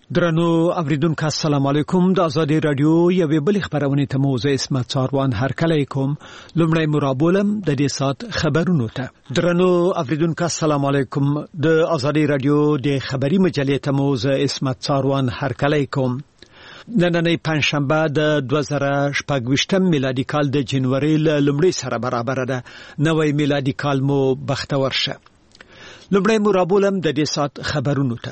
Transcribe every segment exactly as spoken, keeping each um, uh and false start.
درنو اوریدونکو السلام علیکم. د آزادی رادیو یوې بل خبرونه ته موزه اسمت څاروان هرکلی کوم. لومړی مرابولم د دې سات خبرونو ته. درنو اوریدونکو السلام علیکم. د آزادی رادیو د خبری مجلې ته موزه اسمت څاروان هرکلی کوم. نننۍ پنځشنبه د دوه زره شپږ میلادي کال د جنوري لومړۍ سره برابر ده. نوې میلادي کال مو بختور شه. لومړی مرابولم د دې سات خبرونو ته.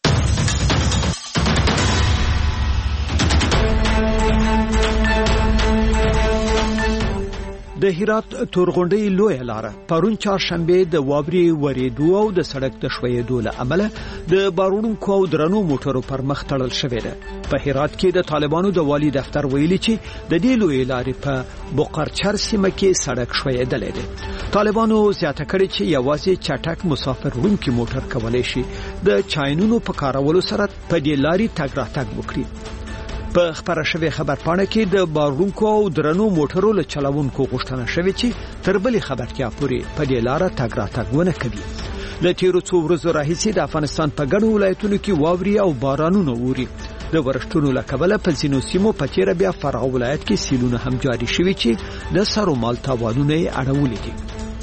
د هرات تورغونډۍ لوی لاره پرون چهارشنبه د واوري وریدو او د سړک د شویېدو له امله د بارونکو او درنو موټرو پر مخ تړل شوې ده. په هرات کې د طالبانو د والی دفتر ویلي چې د دې لوی لارې په بوقرچر سیمه کې سړک شویېدل دي. طالبانو زیاته کړې چې یوازې چټک مسافر وړونکي موټر کولای شي د چاینونو په کارولو سره په دې لارې تګ راتګ وکړي. په خبره شوی خبر پاڼه کې د بارونکو او درنو موټرو له چلوونکو غوښتنه شوې چې تر بلې خبرتیا پورې په دې لار تګ راتګ ونه کوي. له تیرو څو ورځو راهیسې د افغانستان په ګڼو ولایتونو کې واوري او بارانونه ووري. د ورښتونو له کبله په ځینو سیمو په تیر بیا فرغ ولایت کې سیلونه هم جاري شوي چې د سرو مال تاوانونه یې اړولي دي.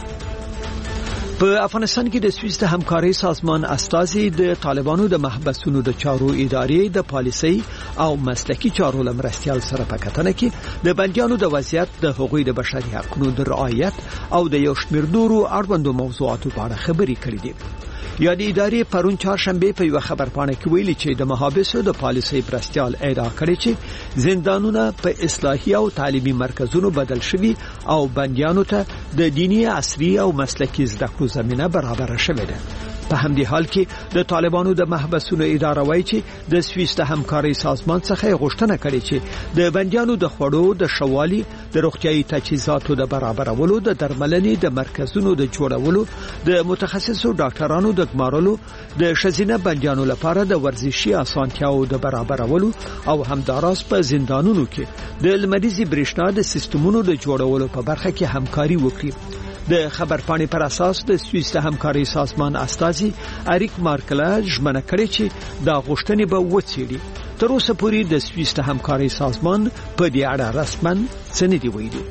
په افغانستان کې د سویس د همکارۍ سازمان استازي د طالبانو د محبسونو د چارو ادارې د پالیسۍ او مسلکي چارو لمرستيال سره په کتنه کې د بنديانو د وضعیت د حقوقي د بشري حقوقو د رعایت او د یو شمېر نورو اړوندو موضوعاتو په اړه خبرې کړې دي. یا د ادارې پرون چهارشنبه په یو خبرپاڼه کې ویلي چې د محابسو د پالیسۍ برستيال ادعا کړې چې زندانونه په اصلاحي او تعلیمي مرکزونو بدل شوي او بنديانو ته د دینی عصري او مسلکي زده کړو زمينه برابر شوه ده. په همدې حال کې د طالبانو د محبسونو اداره وایي چې د سویس د همکارۍ سازمان څخه غوښتنه کړې چې د بنديانو د خوړو د شوالي د روغتيایي تجهیزاتو د برابرولو د درملنې د مرکزونو د جوړولو د متخصصو ډاکټرانو د ګمارلو د شزینه بنديانو لپاره د ورزشي اسانتیاو د برابرولو او همداراز په زندانونو کې د لمریزي برېښنا د سیستمونو د جوړولو په برخه کې همکاري وکړي. د خبرپاڼې پر اساس د سویس د همکارۍ سازمان استازي اریک مارکلا ژمنه کړې چې دا غوښتنې به وڅېړي. تر اوسه پورې د سویس د همکارۍ سازمان په دې اړه رسماً څه نه دی ویلي.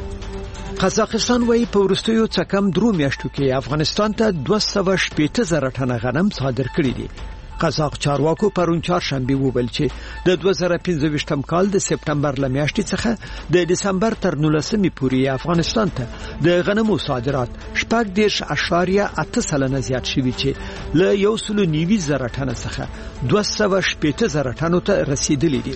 قزاقستان وايي په وروستیو څه کم درو میاشتو کې افغانستان ته دوه سوه شپېته زره ټنه غنم صادر کړي دي. قزاق چارواکو پرون چهارشنبه وویل چې د دوه زره پنځه کال د سپتمبر ل میاشتې څخه د دسمبر تر نولسمې پورې افغانستان ته د غنمو صادرات شپږ دېرش اعشاریه اته سلنه زیات شوي چې له یو سلو نوي زره ټنه څخه دوه سوه شپېته زره ټنو ته رسیدلي دي.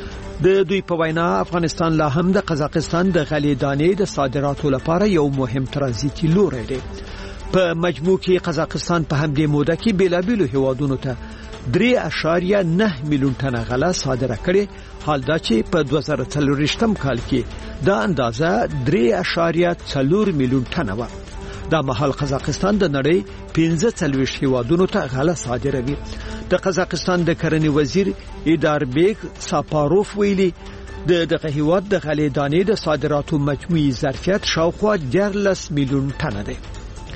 د دوی په وینا افغانستان لا هم د قزاقستان د غلې دانې د صادراتو لپاره یو مهم ترانزیتي لوری دی. په مجموع کې قزاقستان په همدې موده کې بیلابیلو هیوادونو ته درې اعشاریه نه میلیون ټنه غله صادره کړي. حال دا چې په دوه زره څلوېښتم کال کې دا اندازه درې اعشاریه څلور میلیون ټنه و. دا مهال قزاقستان د نړۍ پنځه څلوېښت هیوادونو ته غله صادروي. د قزاقستان د کرنې وزیر ایداربیګ ساپاروف ویلي د دغه هیواد د غلې دانې د صادراتو مجموعي ظرفیت شاوخوا دیارلس میلیون ټنه دی.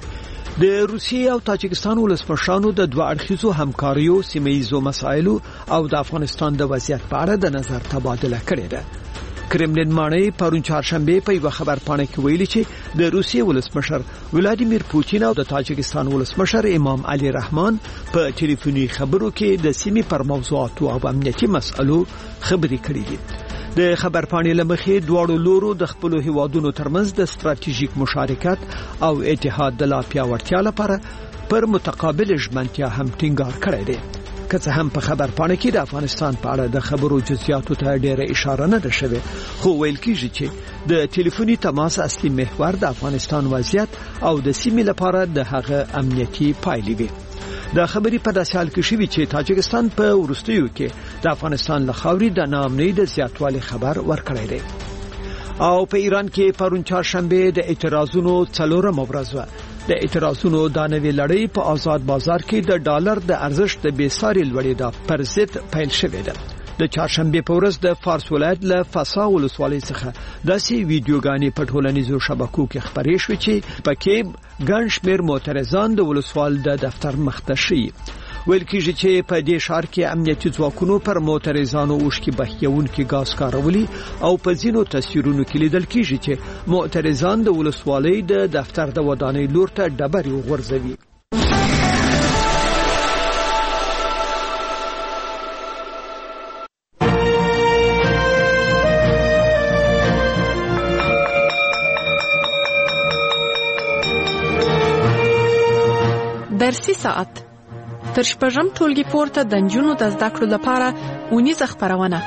د روسیې او تاجکستان ولسمشرانو د دوه اړخیزو همکاریو سیمه‌ییزو مسایلو او د افغانستان د وضعیت په اړه د نظر تبادله کړې ده. کرملین مانی پرون چهارشنبه په یو خبرپاڼه کې ویلي چې د روسیې ولسمشر ولادیمیر پوتین او د تاجکستان ولسمشر امام علي رحمان په ټلیفوني خبرو کې د سیمې پر موضوعاتو او امنیتي مسایلو خبرې کړې دي. د خبرپاڼې لمخې دواړو لورو د خپل هیوادونو ترمنځ د ستراتیژیک مشارکت او اتحاد د لا پیاوړتیا لپاره پر متقابل ژمنتیا هم ټینګار کړی دی. که څه هم په خبرپاڼه کې د افغانستان په اړه د خبرو جزئیاتو ته ډېره اشاره نه ده شوې، خو ویل کېږي چې د ټلیفوني تماس اصلي محور د افغانستان وضعیت او د سیمې لپاره د هغه امنیتي پایلې وي. د خبرې په داسې حال کې شوی چې تاجکستان په وروستیو کې د افغانستان له خاورې د ناامنۍ د زیاتوالي خبر ورکړی دی. او په ایران کې پرون چهارشنبه د اعتراضونو څلورمه ورځ و. د اعتراضونو د نوې لړۍ په آزاد بازار کې د ډالر د ارزښت د بېساري لوړېدا پر ضد پیل شوې ده. د چهارشنبه په ورځ د فارس ولایت له فسا ولسوالۍ څخه داسې ویډیوګانې په ټولنیزو شبکو کې خپرې شوې چې پکې ګڼ شمېر معترضان د ولسوال د دفتر مخ ته شي. ویل کېږي چې په دې ښار کې امنیتي ځواکونو پر معترضانو اوښکې بهیونکي ګاز کارولي او په ځینو تصویرونو کې لیدل کېږي چې معترضان د ولسوالۍ د دفتر د ودانۍ لور ته ډبرې وغورځوي. درسي ساعت تر شپږم ټولګي پورته د نجونو د زده کړو لپاره اونیزه خپرونه.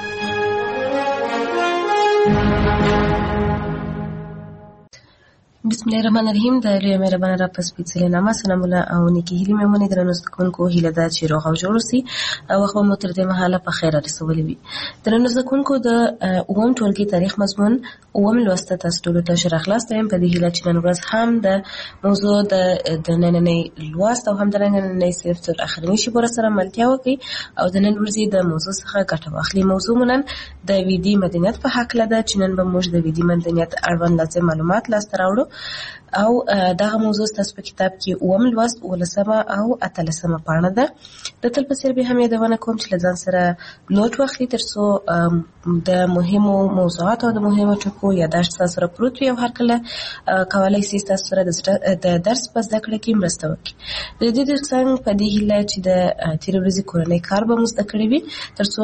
بسم الله الرحمن الرحیم. د لوی مهربانه را پس پیڅلې نامه سلامونه او نیکی هیلې مې مونږ درنو زکونکو هیله ده چې روغ او جوړ اوسئ او خو مو تر دې مهاله په خیر رسولې وي. درنو زکونکو د اووم ټولګي تاریخ مضمون اووم لوسته تاسو ټول ته شرح خلاص ترم په دې هیله چې نن ورځ هم د موضوع د د نننۍ لوست او هم د نننۍ صرف تر اخرنی شی بور سره ملتیا وکي او د نن ورځې د موضوع څخه ګټه واخلي. موضوع مونږ د ویدي مدنیت په حق لده چې نن به موږ د ویدي مدنیت اړوند لازم معلومات لاسته راوړو او دغه موضوع تاسو په کتاب کې اوم لوست ولسمه او اتلسمه پاڼه ده. د تل په سر به هم یادونه کوم چې لزان سره نوٹ واخلي ترڅو د مهمو موضوعات او د مهمو ټکو یاداشت سره پروت وي او هر کله کولای شي تاسو سره د درس په زده کړه کې مرسته وکړي. د دې د څنګه په دې هیله چې د تیر ورځې کورنۍ کار به مو زده کړی وي ترڅو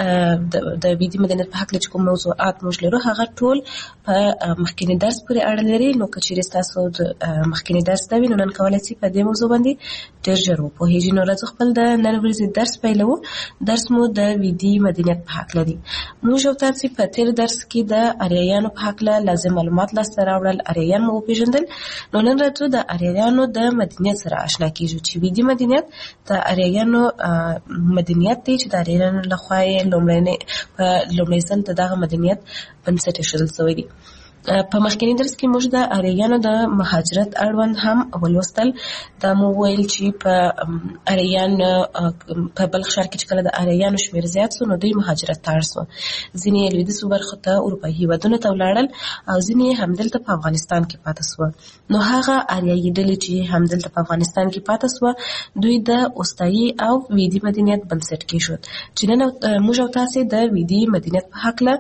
نن د ویدي مدنیت په حق کې کوم موضوعات موږ لرو هغه ټول په مخکینی درس پورې اړه لري. نو کچېرې تاسو د مخکینی درس دا وینو نن کولای شي په دې موضوع باندې ډېر ژر وپوهیږئ. نو راځو خپل د نن ورځې درس پیلوو. درس مو د ویدي مدنیت په حق لري. موږ او تاسو په تیر درس کې د اریایانو په حق لازم معلومات لاسته راوړل، اریایان مو وپېژندل. نو نن راځو د اریایانو د مدنیت سره آشنا کیږو چې ویدي مدنیت د اریایانو مدنیت دی چې د اریایانو لخوا یې لومړنی په لومړي ځل دغه مدنیت بنسټ ایښودل شوی دی. په مخکینی درس کې موږ د اریانو د مهاجرت اړوند هم ولوستل. دا مو ویل چې په اریان په بلخ ښار کې چې کله د اریانو شمیر زیات سو نو دوی مهاجرت ته اړ سو. ځینې لویدیځو برخو ته اروپایي هېوادونو ته ولاړل او ځینې همدلته په افغانستان کې پاتې سوه. نو هغه اریایي ډلې چې همدلته په افغانستان کې پاتې سوه دوی د اوستایي او ویدي مدنیت بنسټ کېښود چې نن موږ او تاسو د ویدي مدنیت په حق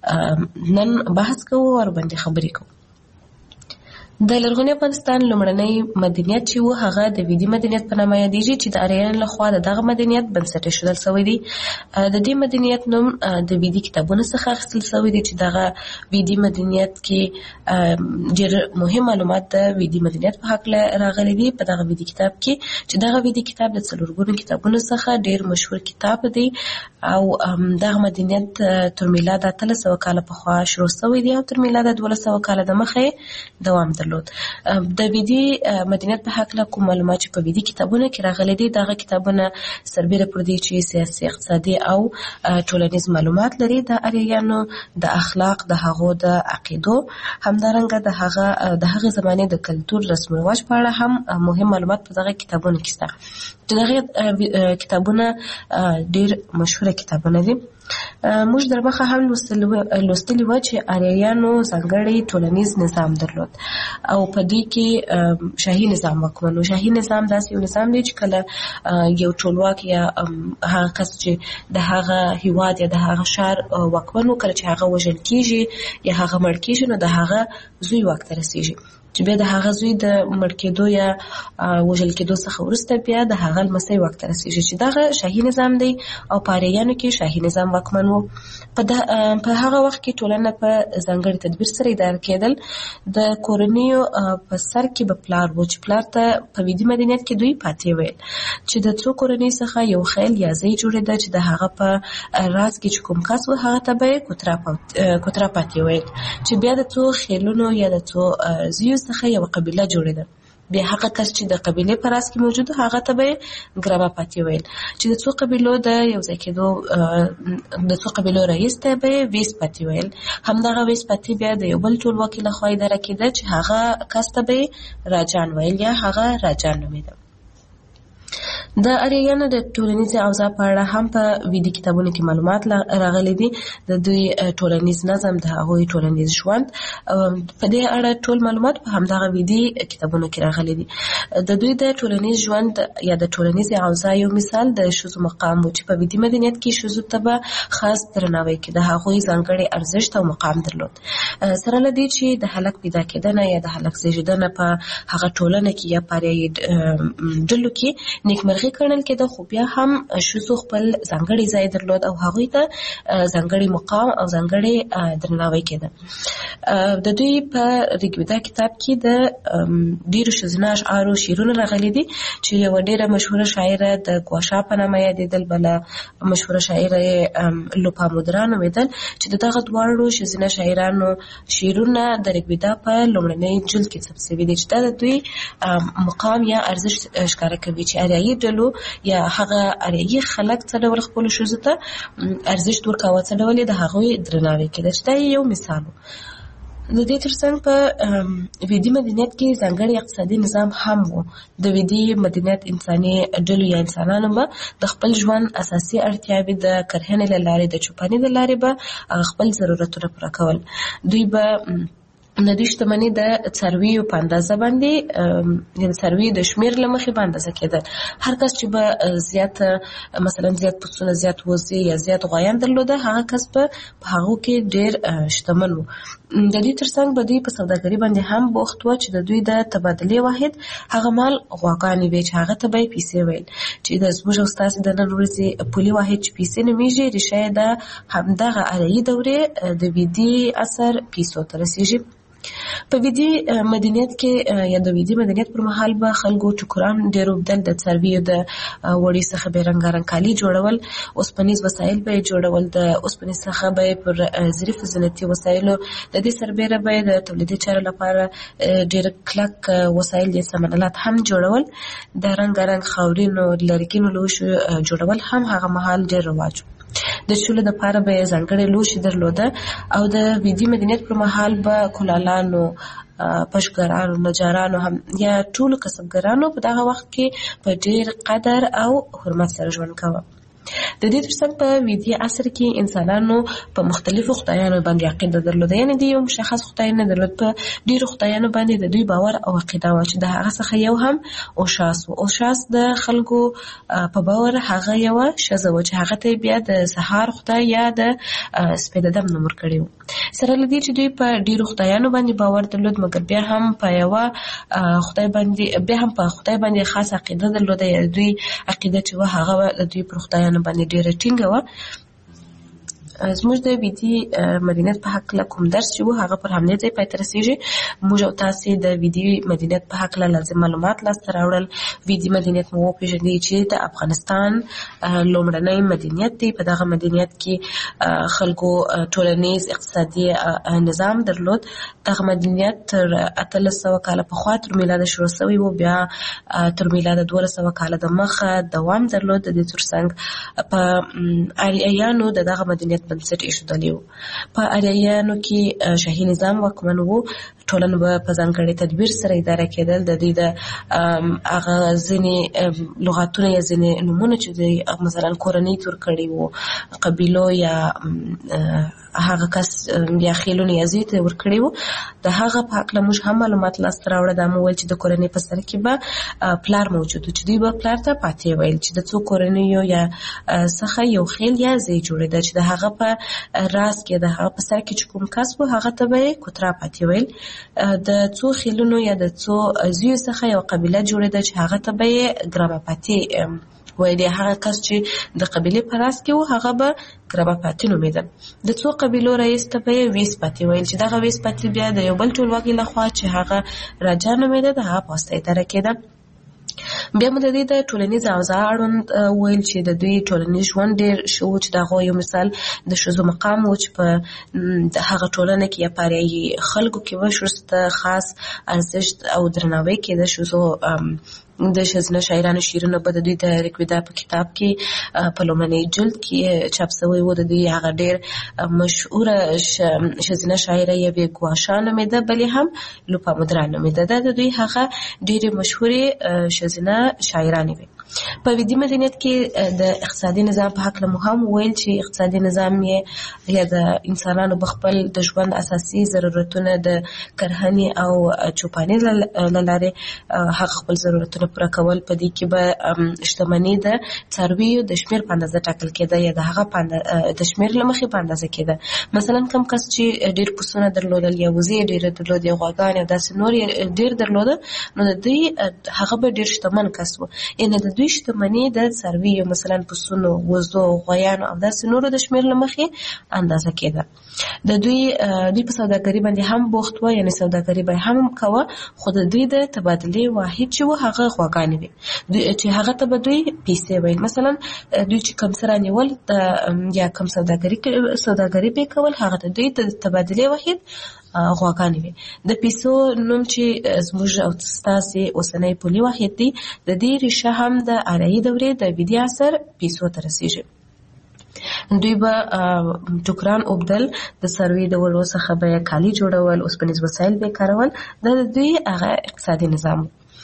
نن بحث کوو او باندې خبرې کوو. د لرغوني افغانستان لومړنی مدنیت چې و هغه د ویدي مدنیت په نامه یادېږي چې د اریان لخوا د دغه مدنیت بنسټ ایښودل شوی دی. د دې مدنیت نوم د ویدي کتابونو څخه اخیستل شوی دی چې دغه ویدي مدنیت کې ډېر مهم معلومات د ویدي مدنیت په حق راغلي دي په دغه ویدي کتاب کې چې دغه ویدي کتاب د څلورګونو کتابونو څخه ډېر مشهور کتاب دی او دغه مدنیت تر میلاد اتلس سوه کاله پخوا شروع شوی دی او تر میلاد دولس سوه کاله د مخې دوام درلود. د ویدي مدنیت په حق کوم معلومات چې په ویدي کتابونو کې راغلي دي دغه کتابونه سربېره پر دې چې سیاسي اقتصادي او ټولنیز معلومات لري د اریانو د اخلاق د هغو د عقیدو همدارنګه د هغه د هغه زمانه د کلتور رسم او رواج په اړه هم مهم معلومات په دغه کتابونو کې شته. دغه کتابونه ډېر مشهور کتابونه دي. موږ در مخه هم لوستلی و چې اریایانو ځانګړی ټولنیز نظام درلود او په دې کې شاهي نظام واکمن و. شاهي نظام داسې یو نظام دی چې کله یو ټولواک یا هغه کس چې د هغه هیواد یا د هغه ښار واکمن و کله چې هغه وژل کېږي یا هغه مړ کېږي نو د هغه زوی واک ته رسېږي چې بیا د هغه زوی د مړ کېدو یا وژل کېدو څخه وروسته بیا د هغه لمسی واک ته رسېږي چې دغه شاهي نظام دی او په اریانو کې شاهي نظام واکمن و. په هغه وخت کې ټولنه په ځانګړي تدبیر سره اداره کېدل. د کورنیو په سر کې به پلار و چې پلار ته په ویدي مدنیت کې دوی پاتې ویل چې د څو کورنۍ څخه یو خیل یا ځای جوړېده چې د هغه په راز کې چې کوم کس و هغه ته به یې کوتره پاتې ویل چې بیا د څو خیلونو یا د څو زیو څخه یو قبیله جوړېده. بیا هغه کس چې د قبیلې په راس کې موجود هغه ته به ګرامه پاتې ویل چې د څو قبیلو د یو ځای کېدو د څو قبیلو رئیس ته به ویس پاتې ویل. همدغه ویس پاتې بیا د یو بل ټولواکي لخوا اداره کېده چې هغه کس ته به راجان ویل یا هغه راجان نومېده. د اریایانو د ټولنیزې اوضاع په اړه هم په ویدي کتابونو کې معلومات راغلي دي. د دوی ټولنیز نظم، د هغوی ټولنیز ژوند، په دې اړه ټول معلومات په همدغه ویدي کتابونو کې راغلي دي. د دوی د ټولنیز ژوند یا د ټولنیزې اوضاع یو مثال د ښځو مقام و چې په ویدي مدنیت کې ښځو ته به خاص درناوی کې د هغوی ځانګړی ارزښت او مقام درلود. سره له دې چې د هلک پیدا کېدنه یا د هلک زیږېدنه په هغه ټولنه کې یا پاریایي ډلو کې نیکمرغي ګڼل کېده، خو بیا هم ښځو خپل ځانګړی ځای درلود او هغوی ته ځانګړی مقام او ځانګړی درناوی کېده. د دوی په ریګویدا کتاب کې د ډېرو ښځینه اشعارو شعرونه راغلي دي چې یوه ډېره مشهوره شاعره د ګواشا په نامه یادېدل، بله مشهوره شاعره یې لوپامودرا نومېدل، چې د دغه دواړو ښځینه شاعرانو شعرونه د ریګویدا په لومړنۍ جلد کې ثبت شوي دي چې دا د دوی مقام یا ارزښت ښکاره کوي چې اریایي ډلو یا هغه اریایي خلک څه ډول خپلو ښځو ته ارزښت ورکاوه، څه ډول یې د هغوی درناوی کېده، چې دا یو مثال و. د دې ترڅنګ په ویدي مدنیت کې ځانګړی اقتصادي نظام هم و. د ویدي مدنیت انساني ډلو یا انسانانو به د خپل ژوند اساسي اړتیاوې د کرهنې له لارې، د چوپاني د لارې به خپل ضرورتونه پوره کول. دوی به د دوی شتمني د څارویو په اندازه باندې، د څارویو د شمېر له مخې به اندازه کېدل. هر کس چې به زیات مثلا زیات پسونه، زیات وزې یا زیات غوایان درلوده، هغه کس به په هغو کې ډېر شتمن و. د دې ترڅنګ به دوی په سوداګري باندې هم بوخت و چې د دوی د تبادلې واحد هغه مال غواګانې وې چې هغه ته به یې پیسې ویل، چې د زموږ او ستاسې د نن ورځې پولي واحد چې پیسې نومېږي، ریښه یې د همدغه اریایي دورې د ویدي عصر پیسو ته رسېږي. په ویدي مدنیت کې یا د ویدي مدنیت پر مهال به خلکو ټوکران ډېر اوبدل، د څارویو د وړۍ څخه به یې رنګارنګ کالي جوړول، اوسپنیز وسایل به یې جوړول، د اوسپنې څخه به یې پر ظریفو زینتي وسایلو د دې سربېره به یې د تولیدي چارو لپاره ډېر کلک وسایل یا سامانالات هم جوړول. د رنګارنګ خاورینو لرګینو لوښو جوړول هم هغه مهال ډېر رواج و. د چولو دپاره به یې ځانګړی لوښي درلوده او د ویدي مدنیت پر مهال به کلالانو، پشګرانو، نجارانو هم یا ټولو کسبګرانو په دغه وخت کې په ډېر قدر او حرمت سره ژوند کوه. د دې ترڅنګ په ویدي عصر کې انسانانو په مختلفو خدایانو باندې عقیده درلوده، یعنې د یو مشخص خدای نه درلود. په ډېرو خدایانو باندې د دوی باور او عقیده وه چې د هغه څخه یو هم اوشاس و. اوشاس د خلکو په باور هغه یوه ښځه وه چې هغه ته بیا د سهار خدای یا د سپېدهدم نوم ورکړی و. سره له دې چې دوی په ډېرو خدایانو باندې باور درلود، مګر بیا هم په یوه خدای باندې بیا هم په خدای باندې خاص عقیده درلوده، یا دوی عقیده چې وه هغه د دوی پر خدایانو باندې ډېره ټینګه وه. زموږ د ویدي مدنیت په هکله کوم درس چې و هغه پر همدې ځای پای ته رسېږي. موږ او تاسې د ویدي مدنیت په هکله لازم معلومات لاسته راوړل. ویدي مدنیت مو وپېژندی چې د افغانستان لومړنی مدنیت دی. په دغه مدنیت کې خلکو ټولنیز اقتصادي نظام درلود. دغه مدنیت تر اتلس سوه کاله پخوا تر میلاده شروع شوی و، بیا تر میلاده دولس سوه کاله د مخه دوام درلود. د دې ترڅنګ په اریایانو د دغه مدنیت بنسټ ایښودلی و. په اریایانو کې شاهي نظام واکمن و. ټولنه به په ځانګړي تدبیر سره اداره کېدل. د دوی د هغه ځینې لغاتونه یا ځینې نومونه چې دوی مثلا کورنۍ تور کړي وو، قبیلو یا هغه کس یا خیلونه یا زوی ته ورکړي وو، د هغه په هکله موږ هم معلومات لاسته راوړه. دا مو ویل چې د کورنۍ په سر کې به پلار موجود و چې دوی به پلار ته پاتې ویل، چې د څو کورنیو یا څخه یو خیل یا زوی جوړېده چې د هغه په راس کې د هغه په سر کې چې کوم کس و هغه ته به یې کوترا پاتې ویل. د څو خیلونو یا د څو زویو څخه یو قبیله جوړېده چې هغه ته به یې ګراماپاتي ویل. هغه کس چې د قبیلې په راس کې و هغه به ګراماپاتي نومېده. د څو قبیلو رئیس ته به یې ویسپاتي ویل، چې دغه ویسپاتي بیا د یو بل ټولواکي لخوا چې هغه راجا نومېده د هغه په واسطه اداره کېده. بیا مو د دې د ټولنیز اوضاع اړوند ویل چې د دوی ټولنیز ژوند ډېر ښه و، چې د هغو یو مثال د ښځو مقام و چې په هغه ټولنه کې یا پاریایي خلکو کې به ښځو ته خاص ارزښت او درناوی کېده. ښځو د ښځینه شاعرانو شعرونه به د دوی د ریګویدا په کتاب کې په لومړنۍ جلد کې چاپ شوی و. د دوی هغه ډېر مشهوره ښځینه شاعره یوې ګواشا نومېده، بلې هم لوپامودرا نومېده. دا د دوی هغه ډېرې مشهورې ښځینه شاعرانې وې. په ویدي مدنیت کې د اقتصادي نظام په حق له مهم ویل چې اقتصادي نظام یې یا د انسانانو بخپل د ژوند اساسي ضرورتونه د کرهنې او چوپاني لاره حق خپل ضرورتونه پوره کول. په دې کې به شتمنۍ د څارویو د شمیر په اندازه ټاکل کېده یا د هغه د شمیر له مخې په اندازه کېده. مثلا کم کس چې ډېر پسونه درلودل یا وزې ډېرې درلودې یا غواګانې او داسې نور یې ډېر درلوده نو د دوی هغه به ډېر شتمن کس و. یعنې د دوی شتمني د څارویو مثلا پسونو وزو غویانو او داسې نورو د شمیر له مخې اندازه کېده. د دوی دوی په سوداګري باندې هم بوخت و یعنې سوداګري به هم کوه خو د دوی د تبادلې واحد چې و هغه غواګانې وي چې هغه ته به دوی پیسې ویل. مثلا دوی چې کوم څه رانیول یا کوم سوداګري سوداګري به کول هغه ته دوی د تبادلې واحد غواګانې وي. د پیسو نوم چې زموږ او ستاسې اوسنی پولي واحد دی د دې ریشه هم د آریایي دورې د ویدي عصر پیسو ته رسیږي. دوی به ټوکران اوبدل د څارویو د وړو څخه به کالي جوړول اوسپنیز وسایل به کارول. دا د دوی هغه اقتصادي نظام.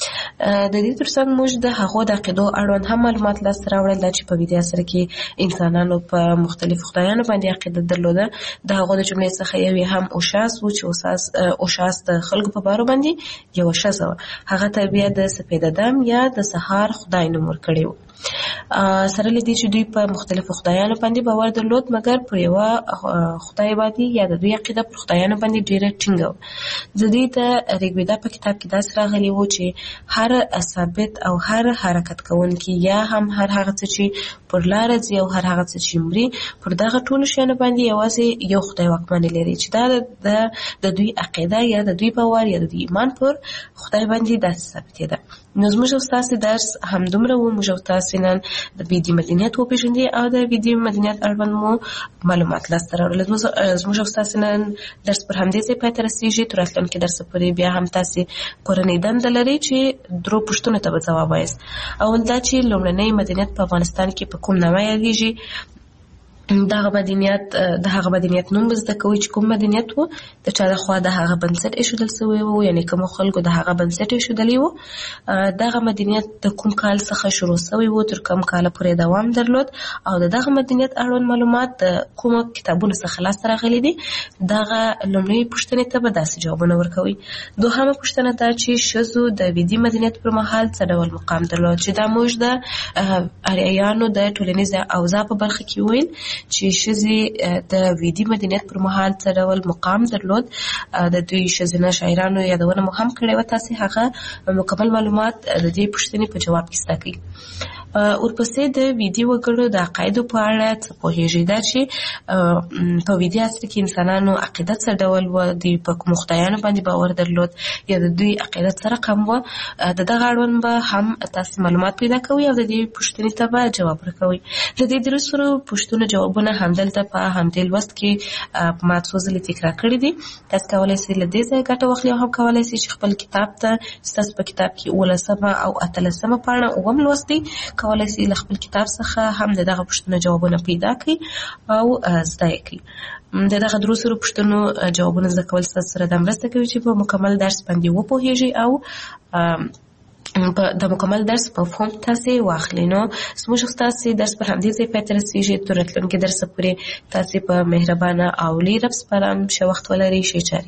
د دې ترڅنګ موږ د هغو د عقیدو اړوند هم معلومات لاسته راوړل دا چې په ویدي عصر کې انسانانو په مختلفو خدایانو باندې عقیده درلوده. د هغو د جملې څخه یو یې هم اوشاس و چې اوشاس د خلکو په باره باندې یوه ښځه وه. هغه ته بیا د سپیده دم یا د سهار خدای نوم ورکړی و. سره له دې چې دوی په مختلفو خدایانو باندې باور درلود مګر پر یوه خدای باندې یا د دوی عقیده پر خدایانو باندې ډېره ټینګه وه. د دوی د ریګویدا په کتاب کې داسې راغلي و چې هر ثابت او هر حرکت کوونکی یا هم هر هغه څه چې پر لاره ځي او هر هغه څه چې مري پر دغه ټولو شیانو باندې یوازې یو خدای واکمني لري چې دا د د دوی عقیده یا د دوی باور یا د دوی ایمان پر خدای باندې داسې ثابتېده. نو زموږ او ستاسې درس همدومره و. موږ او ستاسې نن د ویدي مدنیت وپېژندې او د ویدي مدنیت اړوند مو معلومات لاسته راوړل. زموږ او ستاسې نن درس پر همدې ځای پای ته رسېږي. تر راتلونکي درسه پورې بیا هم تاسې کورنۍ دنده لرئ چې درو پوښتنو ته به ځواب وایاست. اول دا چې لومړنی مدنیت په افغانستان کې په کوم نامه یادېږي. دغه مدنیت د هغه مدنیت نوم به زده کوئ چې کوم مدنیت و د چا لخوا د هغه بنسټ ایښودل سوی و یعنې کومو خلکو د هغه بنسټ ایښودلی و. دغه مدنیت د کوم کال څخه شروع سوی و تر کوم کاله پورې دوام درلود او د دغه مدنیت اړوند معلومات د کومو کتابونو څخه لاسته راغلي دي. دغه لومړۍ پوښتنې ته به داسې جوابونه ورکوئ. دوهمه پوښتنه دا چې ښځو د ویدي مدنیت پر مهال څه ډول مقام درلود چې دا موږ د آریایانو د ټولنیز اوضاع په برخه کې ویل چې ښځې د ویدي مدنیت پر مهال څه ډول مقام درلود. د دوی ښځینه شاعرانو یادونه مو هم کړې وه. تاسې هغه مکمل معلومات د دې پوښتنې په جواب کې زده کړئ. ورپسې د ویدي وګړو د عقایدو په اړه څه پوهېږئ. دا چې په ویدي عصر کې انسانانو عقیده څه ډول وه دوی په کومو خدایانو باندې باور درلود یا د دوی عقیده څه رقم وه. د دغه اړوند به هم تاسې معلومات پیدا کوئ او د دې پوښتنې ته به جواب ورکوئ. د دې درې سرو پوښتنو جوابونه همدلته په همدې لوست کې په ما څو ځلې تکرار کړي دي. تاسو کولی سئ له دې ځایه ګټه واخلئ او هم کولی سئ چې خپل کتاب ته ستاسو په کتاب کې اوولسمه او اتلسمه پاڼه اووم لوست دی کولی سئ له خپل کتاب څخه هم د دغه پوښتنو جوابونه پیدا کړئ او زده یې کړئ. د دغه درو سرو پوښتنو جوابونه زده کول ستاسو سره دا مرسته کوي چې په مکمل درس باندې وپوهېږئ او د مکمل درس مفهوم تاسې واخلئ. نو زموږ ستاسې درس پر همدې ځای پای ته رسېږي. تر راتلونکي درسه پورې تاسې په مهربانه او لوی رب سپارم. ښه وخت ولرئ. ښې چارې.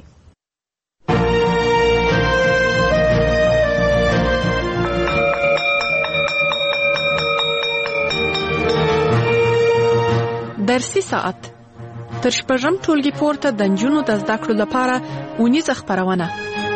درسي ساعت تر شپږم ټولګي پورته د نجونو د زده کړو لپاره اونیزه خپرونه.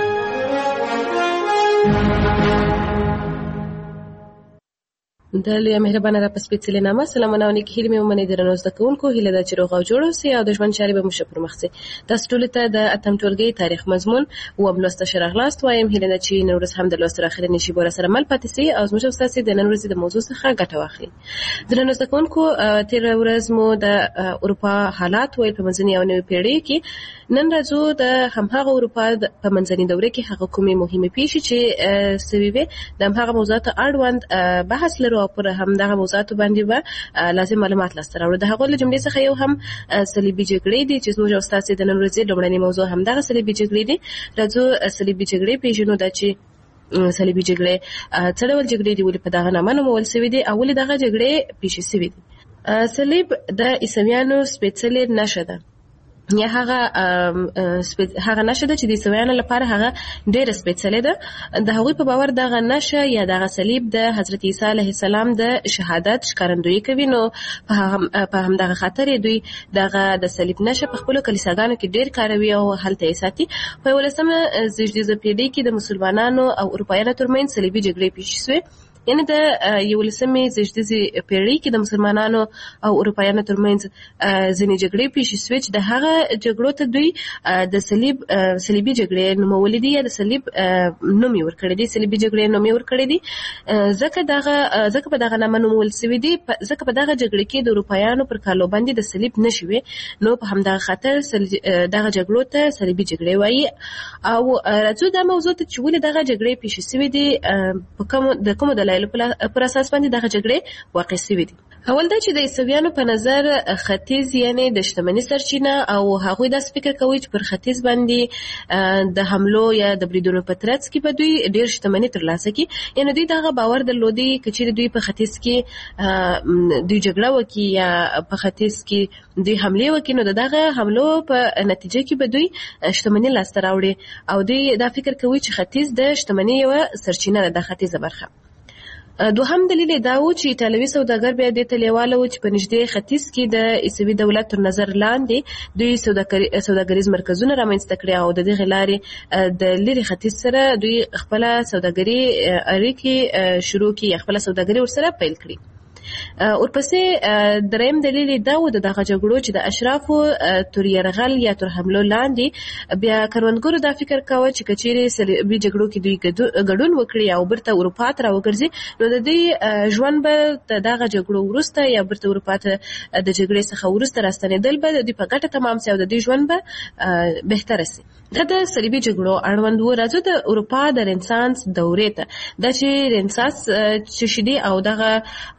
د لوی مهربانه را په سپېڅلې نامه سلامونه او نیکې هیلې مې ومنئ. درنو زده کوونکو هیله ده چې روغ او جوړ اوسئ او د ژوند چارې به مو ښه پرمخ ځي. تاسو ټولو ته د اتم ټولګي تاریخ مضمون اووم لوست ته ښه راغلاست وایم. هیله ده چې نن ورځ هم د لوست تر اخرنۍ شېبو راسره مل پاتې سئ او زموږ او ستاسې د نن ورځې د موضوع څخه ګټه واخلئ. درنو زده کوونکو تېره ورځ مو د اروپا حالات ویل په منځنۍ او نوې پېړۍ کې. نن راځو د همهغه اروپا په منځنۍ دوره کې هغه کومې مهمې پیښې چې سوي وې د همهغه موضوعاتو اړوند بحث لرو او پر همدغه موضوعاتو باندې به لازم معلومات لاسته راوړو. د هغو له جملې څخه یو هم صلیبي جګړې دي چې زموږ او ستاسې د نن ورځې لومړنۍ موضوع همدغه صلیبي جګړې دي. راځو صلیبي جګړې پېژنو. دا چې صلیبي جګړې څه ډول جګړې دي، ولې په دغه نامه نومول شوې دي او ولې دغه جګړې پیښې شوې دي. صلیب د عیسویانو سپېڅلې نښه ده، یا هغه هغه نښه ده چې د عیسویانو لپاره هغه ډېره سپېڅلې ده. د هغوی په باور دغه نښه یا دغه صلیب د حضرت عیسی علیه السلام د شهادت ښکارندویي کوي، نو په همدغه خاطر دوی دغه د صلیب نښه په خپلو کلیساګانو کې ډېر کاروي او هلته یې ساتي. په یولسمه زېږدیزه پېړۍ کې د مسلمانانو او اروپایانو ترمنځ صلیبي جګړې پیښې شوې، یعنی د یولسمې زېږدیزې پېړۍ کې د مسلمانانو او اروپایانو ترمنځ ځینې جګړې پیښې شوې چې د هغه جګړو ته دوی د صلیب صلیبي جګړې نومولې دي یا د صلیب نوم یې ورکړی دی، صلیبي جګړې نوم یې ورکړی دی. ځکه دغه ځکه په دغه نامه نومول شوي دي، ځکه په دغه جګړې کې د اروپایانو پر کالو باندې د صلیب نښې وې، نو په همدغه خاطر دغه جګړو ته صلیبي جګړې وایي. او راځو دا موضوع ته چې ولې دغه جګړې پیښې شوې دي، په کومو د کومو دلایلو پر اساس باندې دغه جګړې واقع شوې دي. اول دا چې د عیسویانو په نظر ختیځ یعنی د شتمنۍ سرچینه، او هغوی داسې فکر کوي چې پر ختیځ باندې د حملو یا د بریدونو په ترڅ کې به دوی ډېر شتمنۍ ترلاسه کړي. یعنې دوی دغه باور درلودی که چېرې دوی په ختیځ کې دوی جګړه وکړي یا په ختیځ کې دوی حملې وکړي، نو د دغه حملو په نتیجه کې به دوی شتمنۍ لاسته راوړي، او دوی دا فکر کوي چې ختیځ د شتمنۍ یوه سرچینه ده، د ختیځه برخه. دوهم دلیل دا و چې ایټالوي سوداګر بیا دې ته لیواله و چې په نږدې ختیځ کې د عیسوي دولت تر نظر لاندې دوی سوداګریز مرکزونه رامنځته کړي، او د دغې لارې د لرې ختیځ سره دوی خپله سوداګري اړیکې شروع کړي یا خپله سوداګري ورسره پیل کړي. ورپسې دریم دلیل دا و د دغه جګړو چې د اشرافو تر یرغل یا تر حملو لاندې بیا کروندګرو دا فکر کاوه چې که چیرې صلیبي جګړو کې دوی ګډون وکړي او بیرته اروپا ته راوګرځي، نو د دوی ژوند به د دغه جګړو وروسته یا بیرته اروپا ته د جګړې څخه وروسته راستنېدل به د دوی په ګټه تمام شي او د دوی ژوند به بهتره شي. دا د صلیبي جګړو اړوند و. راځو د اروپا د رنسانس دورې ته. دا چې رنسانس څه شی دی او دغه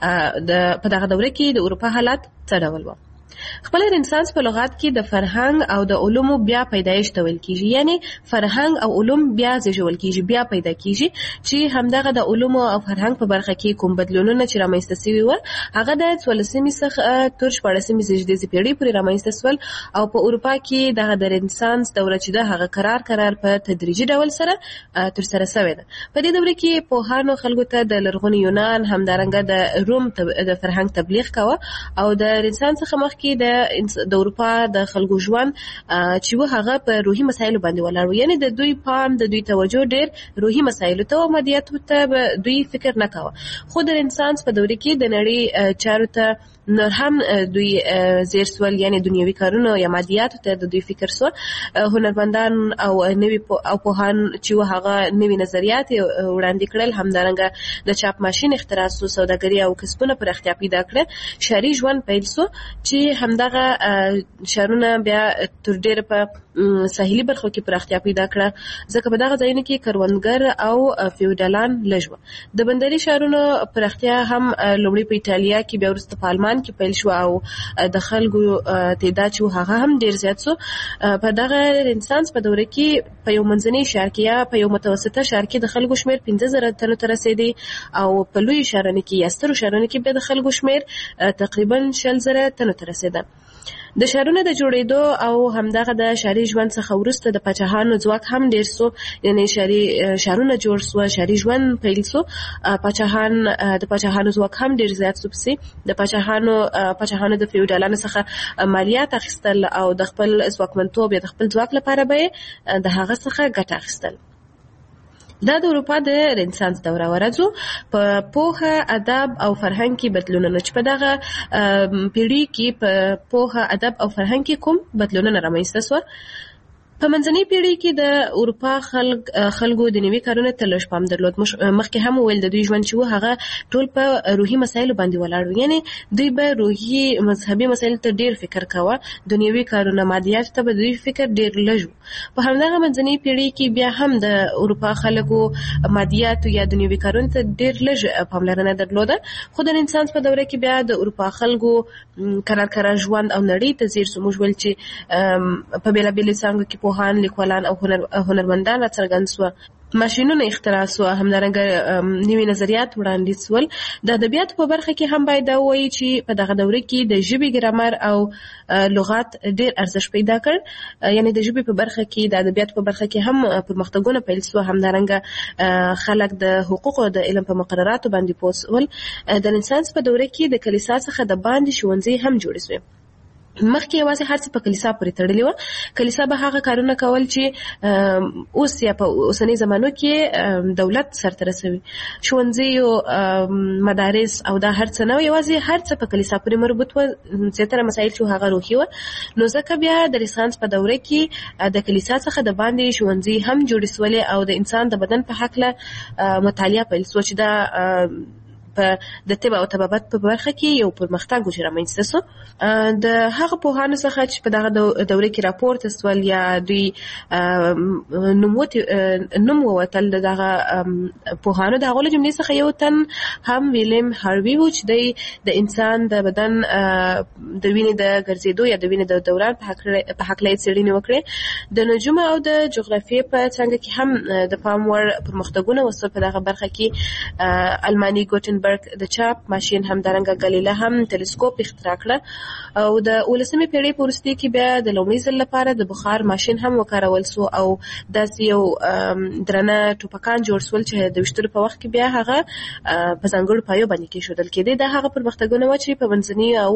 د په دغه دوره کې د اروپا حالات څه ډول و. خپل رنسانس په لغات کې د فرهنګ او د علومو بیا پیدایښت ویل کیږي، یعنی فرهنګ او علوم بیا زیږول کیږي، بیا پیدا کیږي، چې همدغه د علومو او فرهنګ په برخه کې کوم بدلونونه چې رامنځته شوي و هغه د څوارلسمې څخه تر شپاړسمې زېږدیزې پېړۍ پورې رامنځته شول، او په اروپا کې دغه د رنسانس دوره چې ده هغه قرار قرار په تدریجي ډول سره ترسره شوې ده. په دې دوره کې پوهانو خلکو ته د لرغوني یونان همدارنګه د روم د فرهنګ تبلیغ کاوه، او د رنسانس څخه مخکې د د اروپا د خلکو ژوند چې و هغه په روحي مسایلو باندې ولاړ و، یعنی د دوی پام د دوی توجه ډېر روحي مسایلو ته او مادیاتو ته دوی فکر نه کاوه. خو د رنسانس په دوره کې د نړۍ چارو ته نور هم دوی زیر سول، یعنی دنیوي کارونه یا مادیاتو ته د دوی فکر سو. هنرمندان او نوي او پوهان چې و هغه نوي نظریات وړاندې کړل، همدارنګه د چاپ ماشین اختراع سو، سوداګري او کسبونه پراختیا پیدا کړه، ښاري ژوند پیل سو چې همدغه ښارونه بیا تر ډېره په ساحلي برخو کې پراختیا پیدا کړه، ځکه په دغه ځایونو کې کروندګر او فیوډالان لږ وو. د بندري ښارونو پراختیا هم لومړی په ایټالیا کې، بیا وروسته په آلمان کې پیل شو، او د خلکو تعداد چې هغه هم ډېر زیات سو. په دغه رنسانس په دوره کې په یو منځني ښار کې یا په یو متوسطه ښار کې د خلکو شمېر پنځه زره تنو ته رسېدی، او په لویو ښارونو کې یا سترو ښارونو کې بیا د خلکو شمېر تقریبا شل زره تنو ته رسېده. د ښارونو د جوړېدو او همدغه د ښاري ژوند څخه وروسته د پاچاهانو ځواک هم ډېر سو، یعنې ښاري ښارونه جوړ سوه، ښاري ژوند پیل سو. پاچاهان د پاچاهانو ځواک هم ډېر زیات سو. پسې د پاچاهانو پاچاهانو د فیوډالانو څخه مالیات اخیستل او د خپل ځواکمنتوب یا د خپل ځواک لپاره به د هغه څخه ګټه اخیستل. دا د اروپا د رنسانس دوره. ورځو په پوهه، ادب او فرهنګ کې بدلونونه چې په دغه پیړۍ کې په پوهه، ادب او فرهنګ کې کوم بدلونونه رامنځته شول. په منځنۍ پیړۍ کې د اروپا خلک خلکو د نوي کارونو ته لږ پام درلود. مخکې هم وویل د دوی ژوند چې و هغه ټول په روحي مسایلو باندې ولاړ و، یعنې دوی به روحي مذهبي مسایلو ته ډېر فکر کاوه، دنیوي کارونه مادیاتو ته به دوی فکر ډېر لږ و. په همدغه منځنۍ پیړۍ کې بیا هم د اروپا خلکو مادیاتو یا دنیوي کارونو ته ډېر لږ پاملرنه درلوده. خو د رنسانس په دوره کې بیا د اروپا خلکو کرار کرار ژوند او نړۍ ته ځیر سو. موږ ویل چې په بېلابېلو څانګو کې پوهان، لیکوالان او هنر هنرمندان راڅرګند سوه. ماشینونه اختراع سو، همدارنګه نوي نظریات وړاندې سول. د ادبیات په برخه کې هم باید دا وایي چې په دغه دوره کې د ژبې ګرامر او لغات ډېر ارزښت پیدا کړ. یعنی د ژبې په برخه کې د ادبیات په برخه کې هم پرمختګونه پیل سو. همدارنګه خلک د حقوقو د علم په مقرراتو باندې پوه سول. د رنسانس په دوره کې د کلیسا څخه د باندې ښوونځي هم جوړ سوي. مخکې یوازې هر څه په کلیسا پورې تړلي وو. کلیسا به هغه کارونه کول چې اوس یا په اوسنۍ زمانو کې دولت سرته رسوي. ښوونځي او مدارس او دا هر څه نه، یوازې هر څه په کلیسا پورې مربوط و. زیاتره مسایل چې هغه روحي و. نو ځکه بیا د رنسانس په دوره کې د کلیسا څخه د باندې ښوونځي هم جوړ سولې او د انسان د بدن په حق مطالعه پیل سو چې دا په د طب او طبابت په برخه کې یو پرمختګ و چې رامنځته سو. د هغه پوهانو څخه چې په دغه دوره کې راپورته سول یا دوی نوم ووتل د دغه پوهانو، د هغو له جملې څخه یو تن هم ویلیم هاروي و چې د انسان د بدن د وینې د ګرځېدو یا د وینې د دوران په هکله یې څېړنې وکړې. د نجومو او د جغرافیې په څانګه کې هم د پام وړ پرمختګونه وسول. په دغه برخه کې الماني ګوټنبرګ د چاپ ماشین، همدارنګه ګالیله هم ټلسکوپ اختراع کړه او د اولسمې پیړۍ په وروستۍ کې بیا د لومړي ځل لپاره د بخار ماشین هم وکارول سو او داسې یو درنه ټوپکان جوړ سول چې د ویشتلو په وخت کې بیا هغه په ځانګړو پایو باندې کېښودل کېدی. دا هغه پرمختګونه و چې په منځنۍ او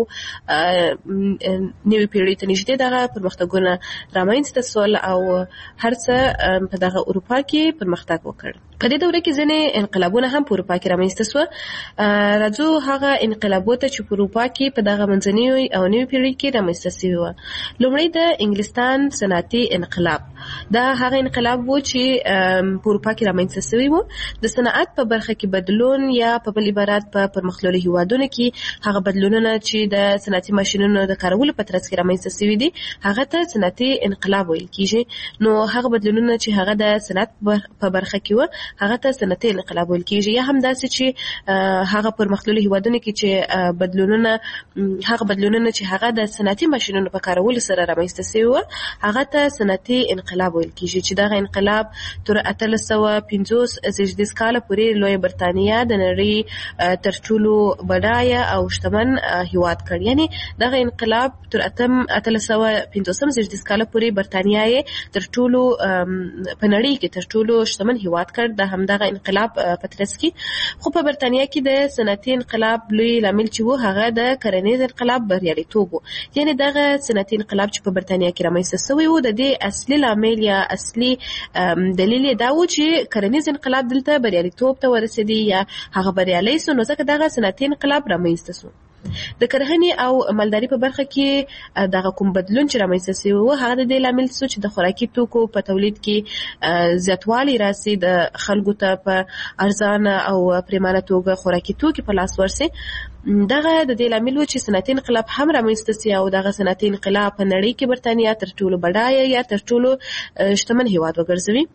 نوې پیړۍ ته نږدې دغه پرمختګونه رامنځته سول او هر څه په دغه اروپا کې پرمختګ وکړ. په دې دوره کې ځینې انقلابونه هم په اروپا کې رامنځته سول. راځو هغه انقلابونه چې په اروپا کې په دغه منځنۍ او نوې پیړۍ کې رامنځته شوي وو. لومړی د انګلستان صنعتي انقلاب. دا هغه انقلاب و چې په اروپا کې رامنځته شوی و. د صنعت په برخه کې بدلون یا په بل عبارت په پرمختللو هیوادونو کې هغه بدلونونه چې د صنعتي ماشینونو د کارولو په ترڅ کې رامنځته شوي دي هغه ته صنعتي انقلاب ویل کیږي. نو هغه بدلونونه چې هغه د صنعت په برخه کې و هغه ته صنعتي انقلاب ویل کیږي. یا هم داسې چې هغه پرمختللو هیوادونو کې چې بدلونونه هغه بدلونونه چې هغه د صنعتي ماشینونو په کارولو سره رامنځته شوي و هغه ته صنعتي انقلاب ویل کیږي. چې دغه انقلاب تر اتلس سوه پنځوس زیږدیز کاله پورې لویه برتانیا د نړۍ تر ټولو بډایه او شتمن هیواد کړ. یعنی دغه انقلاب تر اتم اتلس سوه پنځوسم زیږدیز کاله پورې برتانیا یې تر ټولو په نړۍ کې تر ټولو شتمن هیواد کړ د همدغه انقلاب په ترڅ کې. خو په برتانیا کې د صنعتي انقلاب لوی لامل چې و هغه د کرنیز انقلاب بریالیتوب و. یعنی دغه صنعتي انقلاب چې په برتانیا کې رامنځته شوی و د دې اصلي لامل یا اصلي دلیل دا و چې کرنیز انقلاب دلته بریالیتوب ته ورسېدی یا هغه بریالی سو. نو ځکه دغه صنعتي انقلاب رامنځته سو. د کرهنې او مالداري په برخه کې دغه کوم بدلون چې رامنځته شوی و هغه د دې لامل سو چې د خوراکي توکو په تولید کې زیاتوالی راسي، د خلکو ته په ارزانه او پریمانه توګه خوراکي توکي په لاس ورسي. دغه د دې لامل و چې صنعتي انقلاب هم رامنځته سي او دغه صنعتي انقلاب په نړۍ کې برتانیا تر ټولو بډایه یا تر ټولو شتمن هیواد وګرځوي.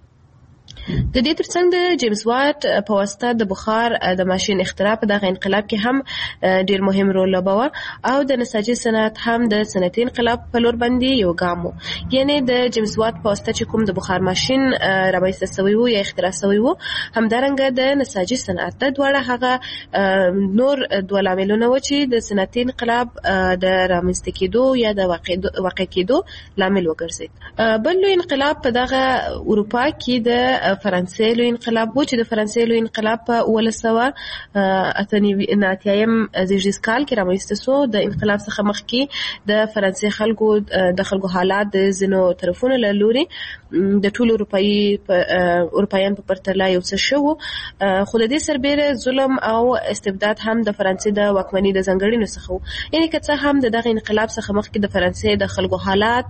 د دې ترڅنګ د جیمز واټ په واسطه د بخار د ماشین اختراع په دغه انقلاب کې هم ډیر مهم رول لوباوه او د نساجي صنعت هم د صنعتي انقلاب په لور باندې یو ګام و. یعنی د جیمز واټ په واسطه چې کوم د بخار ماشین رامنځته شوی و یا اختراع شوی و، همدارنګه د نساجي صنعت د دواړه هغه نور دوه لاملونه و چې د صنعتي انقلاب د رامنځته کېدو یا د واقع کېدو لامل وګرځید. بل لوی انقلاب په دغه اروپا کې د فرانسې لوی انقلاب و چې د فرانسې لوی انقلاب په اوولس سوه اته اتیایم زیږدیز کال کې رامنځته سو. د انقلاب څخه مخکې د فرانسې خلکو د خلکو حالات د ځینو طرفونو له لوري د ټولو اروپایي اروپایان په پرتله یو څه شو، خو د دې سربیره ظلم او استبداد هم د فرانسې د واکمنۍ د ځانګړنو څخه و. یعنی که څه هم د دغه انقلاب څخه مخکې د فرانسې د خلکو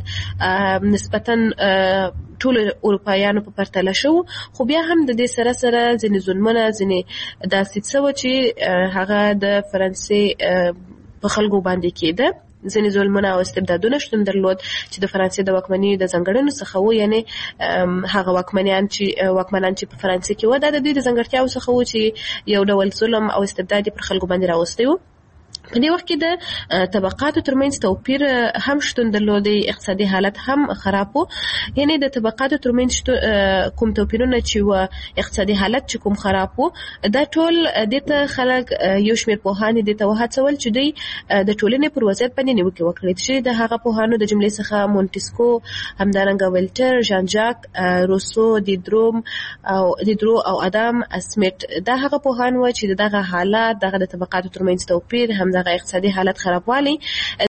حالات نسبتاً ټول اروپایانو په پرتله شو، خو بیا هم د دې سره سره ځینې ظلمونه ځینې داسې څه و چې هغه د فرانسې په خلکو باندې کېده. ځینې ظلمونه او استبدادونه شتون درلود چې د فرانسې د واکمنۍ د ځانګړنو څخه و. یعنی هغه واکمنان چې واکمنان چې په فرانسې کې و دا د دوی د ځانګړتیاو څخه و چې یو ډول ظلم او استبداد پر خلکو باندې راوستی و. په دې وخت کې د طبقاتو ترمنځ توپیر هم شتون درلودي، اقتصادي حالت هم خراب و. یعنی د طبقاتو ترمنځ کوم توپیرونه چې و اقتصادي حالت چې کوم خراب و، دا ټول د ته خلک یو شمېر پوهان د ته وهڅول چې دوی د ټولنې پر وضعیت باندې نیوکې وکړي. چې د هغه پوهانو د جملې څخه مونتسکو، همدارنګه ویلټر، ژان ژاک روسو، دیدروم او دیدرو او ادم اسمیت، دا هغه پوهان و چې دغه حالات، دغه د طبقاتو ترمنځ توپیر، هم دغه اقتصادي حالت خرابوالی